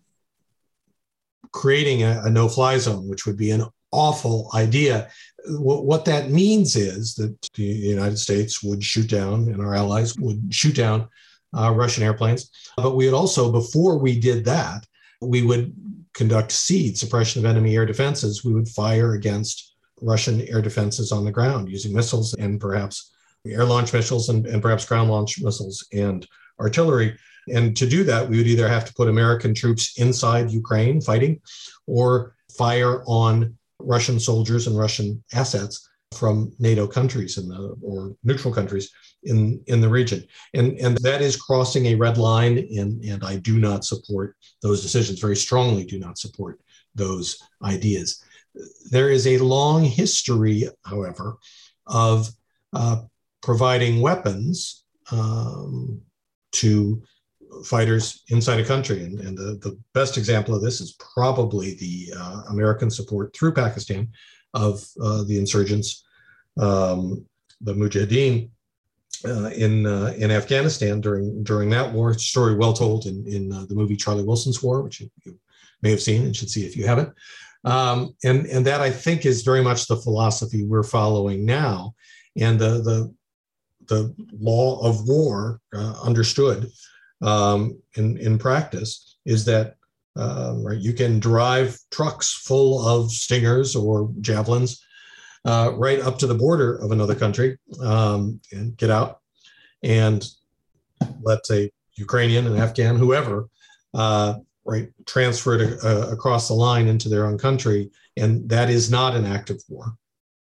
Speaker 2: creating a, a no-fly zone, which would be an awful idea. W- what that means is that the United States would shoot down, and our allies would shoot down uh, Russian airplanes. But we would also, before we did that, we would conduct SEAD, suppression of enemy air defenses. We would fire against Russian air defenses on the ground using missiles and perhaps air launch missiles and, and perhaps ground launch missiles and artillery. And to do that, we would either have to put American troops inside Ukraine fighting, or fire on Russian soldiers and Russian assets from NATO countries in the, or neutral countries in, in the region. And, and that is crossing a red line, and, and I do not support those decisions, very strongly do not support those ideas. There is a long history, however, of uh, providing weapons um, to fighters inside a country. And, and the, the best example of this is probably the uh, American support through Pakistan of uh, the insurgents, um, the Mujahideen, uh, in uh, in Afghanistan during during that war. Story well told in in uh, the movie Charlie Wilson's War, which you, you may have seen and should see if you haven't. Um, and and that, I think, is very much the philosophy we're following now, and the the the law of war uh, understood um, in in practice is that uh, right, you can drive trucks full of Stingers or Javelins uh, right up to the border of another country um, and get out and let, say, Ukrainian and Afghan, whoever, uh, right, transfer it uh, across the line into their own country, and that is not an act of war.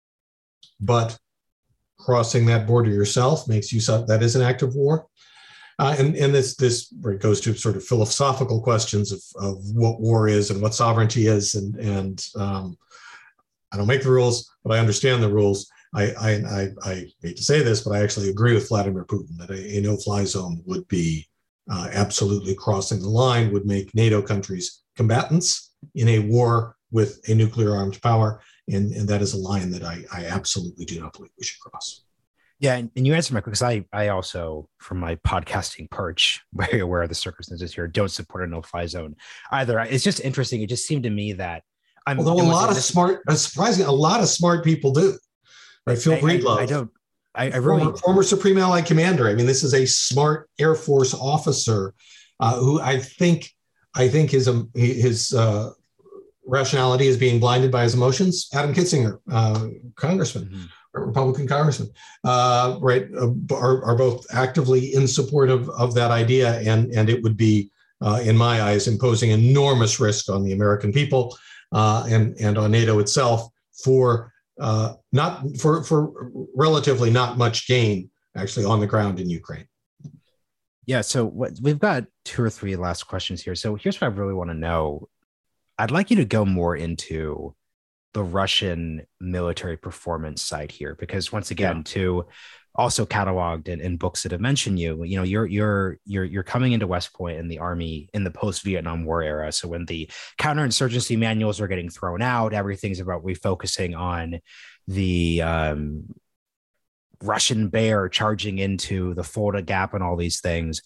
Speaker 2: But crossing that border yourself makes use of that is an act of war. Uh, and and this this goes to sort of philosophical questions of, of what war is and what sovereignty is. And and um, I don't make the rules, but I understand the rules. I, I, I, I hate to say this, but I actually agree with Vladimir Putin that a, a no-fly zone would be uh, absolutely crossing the line, would make NATO countries combatants in a war with a nuclear armed power. And, and that is a line that I, I absolutely do not believe we should cross.
Speaker 1: Yeah, and, and you answered my question, because I, I also, from my podcasting perch, very aware of the circumstances here, don't support a no-fly zone either. It's just interesting. It just seemed to me that I'm.
Speaker 2: Although a lot of smart, surprisingly, a lot of smart people do. Right, Phil Breedlove.
Speaker 1: I, I don't. I, I really
Speaker 2: former, former Supreme Allied Commander. I mean, this is a smart Air Force officer uh, who I think, I think his um, his uh, rationality is being blinded by his emotions. Adam Kitzinger, uh, Congressman. Mm-hmm. Republican congressman, uh, right, uh, are, are both actively in support of, of that idea. And, and it would be, uh, in my eyes, imposing enormous risk on the American people uh, and, and on NATO itself for uh, not for, for relatively not much gain actually on the ground in Ukraine.
Speaker 1: Yeah. So what, we've got two or three last questions here. So here's what I really want to know. I'd like you to go more into the Russian military performance side here, because once again, yeah. to also cataloged in, in books that have mentioned you, you know, you're you're you're you're coming into West Point in the Army in the post-Vietnam War era. So when the counterinsurgency manuals are getting thrown out, everything's about refocusing on the um, Russian bear charging into the Fulda Gap and all these things.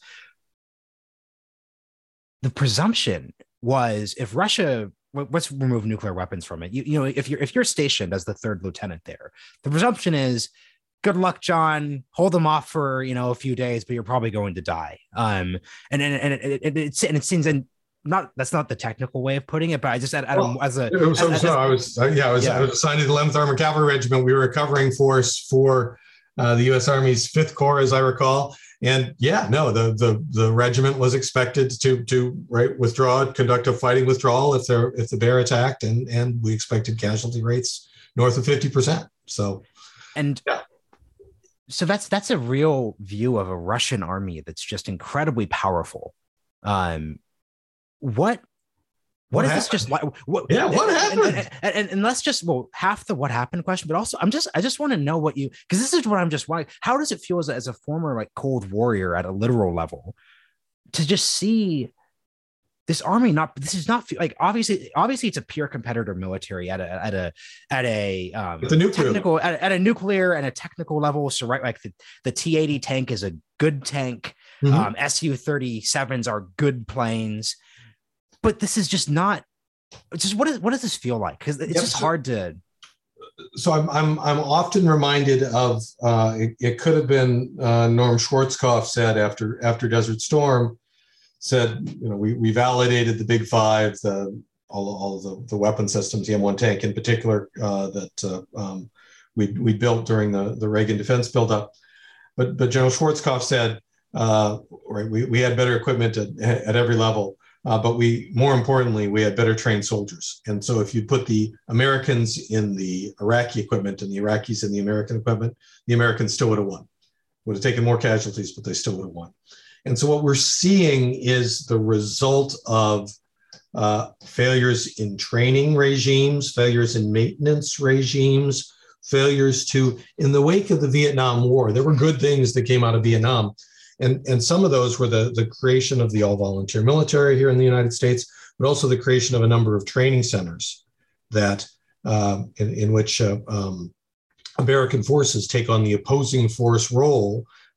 Speaker 1: The presumption was, if Russia, let's remove nuclear weapons from it. You, you know, if you're if you're stationed as the third lieutenant there, the presumption is, good luck, John. Hold them off for you know a few days, but you're probably going to die. Um, and and and it, it, it, and it seems, and not that's not the technical way of putting it, but I just add, well, as a
Speaker 2: it was, as, so, as, I was uh, yeah I was yeah. I was assigned to the eleventh Armored Cavalry Regiment. We were a covering force for uh, the U S Army's Fifth Corps, as I recall. And yeah, no, the the the regiment was expected to to right withdraw, conduct a fighting withdrawal if they're if the bear attacked, and and we expected casualty rates north of fifty percent. So,
Speaker 1: and yeah. so that's that's a real view of a Russian army that's just incredibly powerful. Um, what what, what is happened? This just like? What,
Speaker 2: yeah, what
Speaker 1: and,
Speaker 2: happened?
Speaker 1: And, and, and, and let's just well half the what happened question, but also I'm just I just want to know what you, because this is what I'm just why how does it feel as a, as a former like Cold Warrior at a literal level to just see this army not this is not like obviously obviously it's a pure competitor military at a at a at a um
Speaker 2: the nuclear
Speaker 1: technical at, at a nuclear and a technical level. So right, like the, the T eighty tank is a good tank. Mm-hmm. um S U thirty-sevens are good planes. But this is just not. It's just what is what does this feel like? Because it's yep, just
Speaker 2: so,
Speaker 1: hard to.
Speaker 2: So I'm I'm I'm often reminded of uh, it, it could have been uh, Norm Schwarzkopf said after after Desert Storm, said you know we we validated the Big Five, the all all of the, the weapon systems, the M one tank in particular uh, that uh, um, we we built during the the Reagan defense buildup, but but General Schwarzkopf said uh, right we we had better equipment at at every level. Uh, but we, more importantly, we had better trained soldiers. And so if you put the Americans in the Iraqi equipment and the Iraqis in the American equipment, the Americans still would have won. Would have taken more casualties, but they still would have won. And so what we're seeing is the result of uh, failures in training regimes, failures in maintenance regimes, failures to, in the wake of the Vietnam War, there were good things that came out of Vietnam. And, and some of those were the, the creation of the all-volunteer military here in the United States, but also the creation of a number of training centers that uh, in, in which uh, um, American forces take on the opposing force role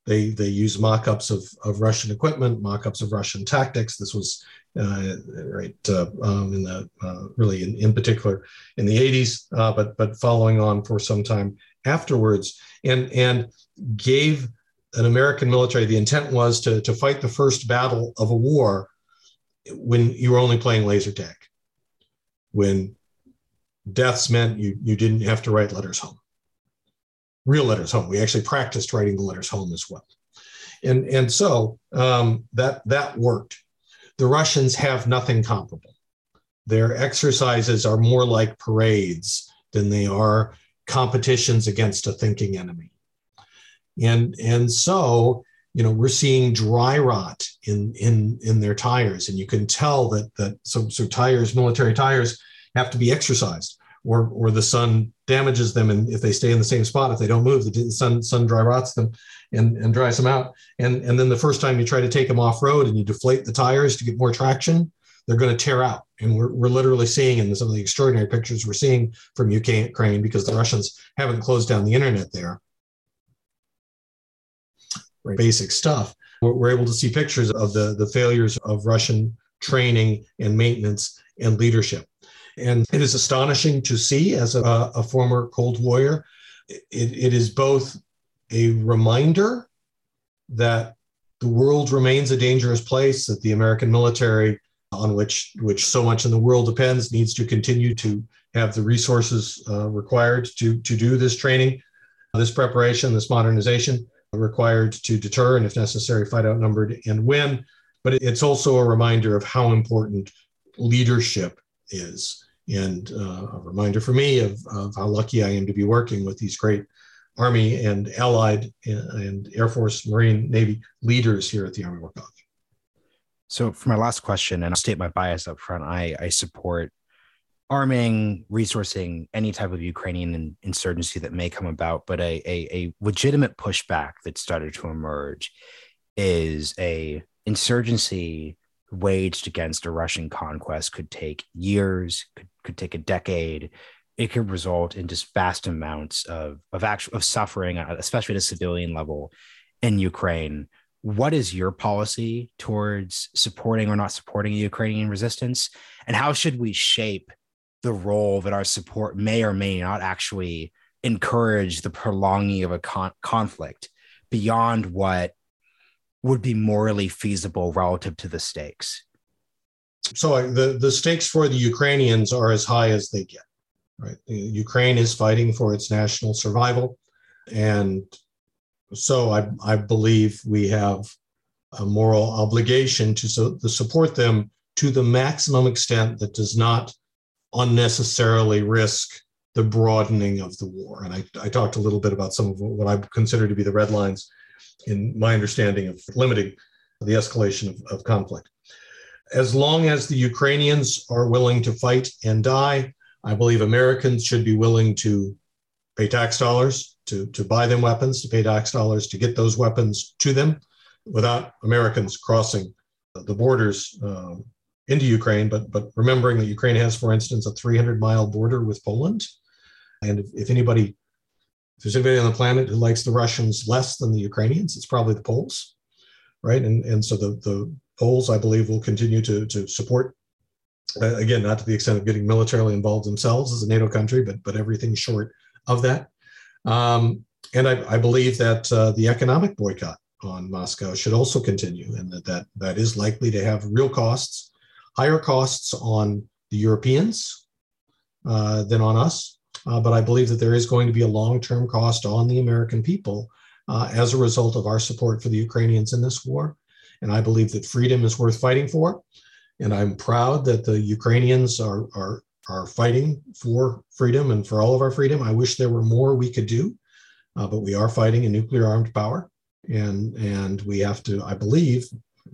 Speaker 2: They they use mock-ups of, of Russian equipment, mock-ups of Russian tactics. This was uh, right uh, um, in the uh, really in, in particular in the eighties, uh, but but following on for some time afterwards, and and gave an American military, the intent was to to fight the first battle of a war when you were only playing laser tag, when deaths meant you you didn't have to write letters home. Real letters home. We actually practiced writing the letters home as well. And, and so um, that, that worked. The Russians have nothing comparable. Their exercises are more like parades than they are competitions against a thinking enemy. And, and so, you know, we're seeing dry rot in, in, in their tires. And you can tell that, that so, so tires, military tires have to be exercised, or, or the sun damages them. And if they stay in the same spot, if they don't move, the sun, sun dry rots them and, and dries them out. And, and then the first time you try to take them off road and you deflate the tires to get more traction, they're going to tear out. And we're, we're literally seeing in some of the extraordinary pictures we're seeing from Ukraine, because the Russians haven't closed down the internet there. Basic stuff. We're, we're able to see pictures of the, the failures of Russian training and maintenance and leadership. And it is astonishing to see, as a, a former Cold Warrior, it, it is both a reminder that the world remains a dangerous place, that the American military, on which, which so much in the world depends, needs to continue to have the resources uh, required to, to do this training, this preparation, this modernization, required to deter and, if necessary, fight outnumbered and win. But it's also a reminder of how important leadership is. And uh, a reminder for me of, of how lucky I am to be working with these great Army and Allied and Air Force, Marine, Navy leaders here at the Army War College.
Speaker 1: So for my last question, and I'll state my bias up front, I, I support arming, resourcing any type of Ukrainian insurgency that may come about, but a, a, a legitimate pushback that started to emerge is a insurgency waged against a Russian conquest could take years, could, could take a decade. It could result in just vast amounts of, of actual of suffering, especially at a civilian level in Ukraine. What is your policy towards supporting or not supporting Ukrainian resistance? And how should we shape the role that our support may or may not actually encourage the prolonging of a con- conflict beyond what would be morally feasible relative to the stakes?
Speaker 2: So the, the stakes for the Ukrainians are as high as they get, right? Ukraine is fighting for its national survival. And so I, I believe we have a moral obligation to, so, to support them to the maximum extent that does not unnecessarily risk the broadening of the war. And I, I talked a little bit about some of what I consider to be the red lines in my understanding of limiting the escalation of, of conflict. As long as the Ukrainians are willing to fight and die, I believe Americans should be willing to pay tax dollars to, to buy them weapons, to pay tax dollars to get those weapons to them without Americans crossing the borders um, into Ukraine, but, but remembering that Ukraine has, for instance, a three hundred mile border with Poland. And if, if anybody, if there's anybody on the planet who likes the Russians less than the Ukrainians, it's probably the Poles, right? And, and so the, the Poles, I believe, will continue to, to support, uh, again, not to the extent of getting militarily involved themselves as a NATO country, but, but everything short of that. Um, and I, I believe that uh, the economic boycott on Moscow should also continue, and that, that that is likely to have real costs, higher costs on the Europeans uh, than on us. Uh, but I believe that there is going to be a long-term cost on the American people uh, as a result of our support for the Ukrainians in this war. And I believe that freedom is worth fighting for. And I'm proud that the Ukrainians are, are, are fighting for freedom and for all of our freedom. I wish there were more we could do, uh, but we are fighting a nuclear armed power. And, and we have to, I believe,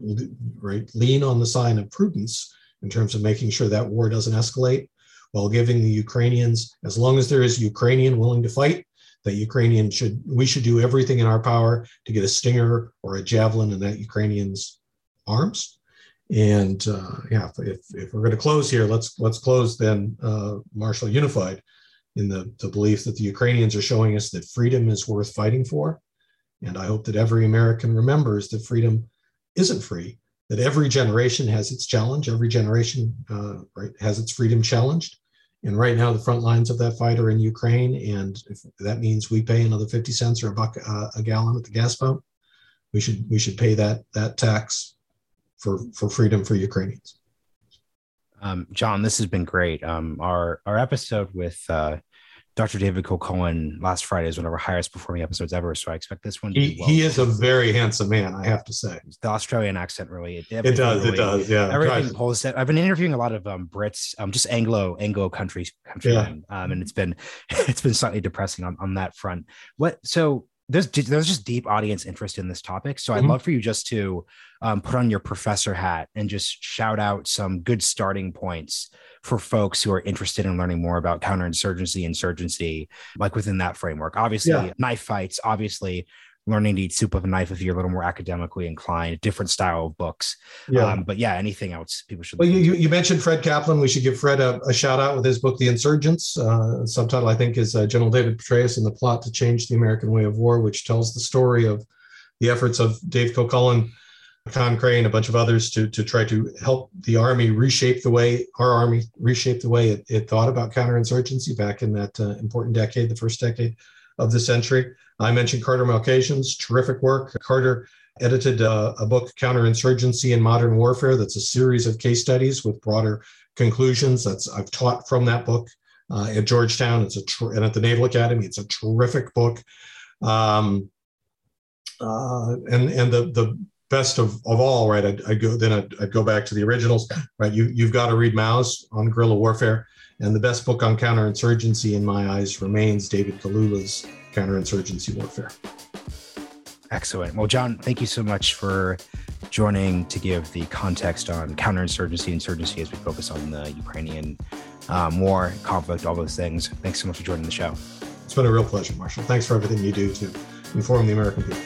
Speaker 2: right, lean on the sign of prudence in terms of making sure that war doesn't escalate, while giving the Ukrainians, as long as there is Ukrainian willing to fight, that Ukrainian should, we should do everything in our power to get a Stinger or a Javelin in that Ukrainian's arms. And uh, yeah, if, if we're going to close here, let's let's close then, uh, Marshall, unified in the, the belief that the Ukrainians are showing us that freedom is worth fighting for, And I hope that every American remembers that freedom isn't free, that every generation has its challenge. Every generation uh, right, has its freedom challenged. And right now, the front lines of that fight are in Ukraine. And if that means we pay another fifty cents or a buck uh, a gallon at the gas pump, we should we should pay that that tax for, for freedom for Ukrainians.
Speaker 1: Um, John, this has been great. Um, our our episode with uh, Doctor David Kilcullen last Friday is one of our highest performing episodes ever. So I expect this one to
Speaker 2: he,
Speaker 1: be well.
Speaker 2: He is a very handsome man, I have to say.
Speaker 1: The Australian accent really. It,
Speaker 2: it does,
Speaker 1: really,
Speaker 2: it does, yeah.
Speaker 1: Everything pulls it. I've been interviewing a lot of um, Brits, um, just Anglo Anglo country countrymen, yeah. um, and it's been it's been slightly depressing on, on that front. What so. There's there's just deep audience interest in this topic. So mm-hmm. I'd love for you just to um, put on your professor hat and just shout out some good starting points for folks who are interested in learning more about counterinsurgency, insurgency, like within that framework. Obviously, yeah. knife fights, obviously learning to eat soup with a knife if you're a little more academically inclined, different style of books. Yeah. Um, but yeah, anything else people should.
Speaker 2: Well, you, you mentioned Fred Kaplan. We should give Fred a, a shout out with his book, The Insurgents. Uh, subtitle, I think, is uh, General David Petraeus and the Plot to Change the American Way of War, which tells the story of the efforts of Dave Kilcullen, Con Crane, a bunch of others to, to try to help the Army reshape the way, our Army reshape the way it, it thought about counterinsurgency back in that uh, important decade, the first decade of the century. I mentioned Carter Malkasian's terrific work. Carter edited uh, a book, Counterinsurgency in Modern Warfare. That's a series of case studies with broader conclusions. That's I've taught from that book uh, at Georgetown. It's a tr- and at the Naval Academy. It's a terrific book. Um, uh, and and the the best of, of all, right? I'd, I'd go then I'd, I'd go back to the originals, right? You you've got to read Mao's on guerrilla warfare. And the best book on counterinsurgency, in my eyes, remains David Kalula's Counterinsurgency Warfare.
Speaker 1: Excellent. Well, John, thank you so much for joining to give the context on counterinsurgency, insurgency as we focus on the Ukrainian um, war, conflict, all those things. Thanks so much for joining the show.
Speaker 2: It's been a real pleasure, Marshall. Thanks for everything you do to inform the American people.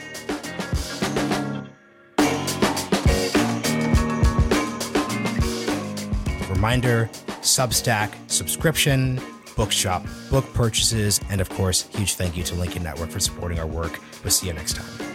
Speaker 1: Reminder, Substack subscription, bookshop book purchases, and of course, huge thank you to Lincoln Network for supporting our work. We'll see you next time.